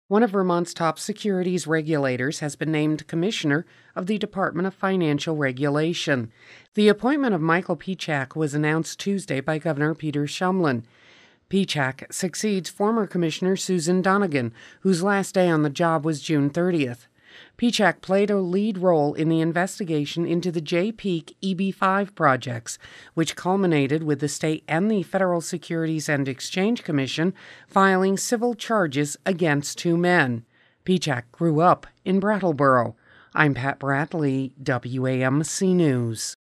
One of Vermont's top securities regulators has been named Commissioner of the Department of Financial Regulation. The appointment of Michael Pieciak was announced Tuesday by Governor Peter Shumlin. Pieciak succeeds former Commissioner Susan Donegan, whose last day on the job was June 30th. Pieciak played a lead role in the investigation into the Jay-Peak EB5 projects, which culminated with the state and the Federal Securities and Exchange Commission filing civil charges against two men. Pieciak grew up in Brattleboro. I'm Pat Bradley, WAMC News.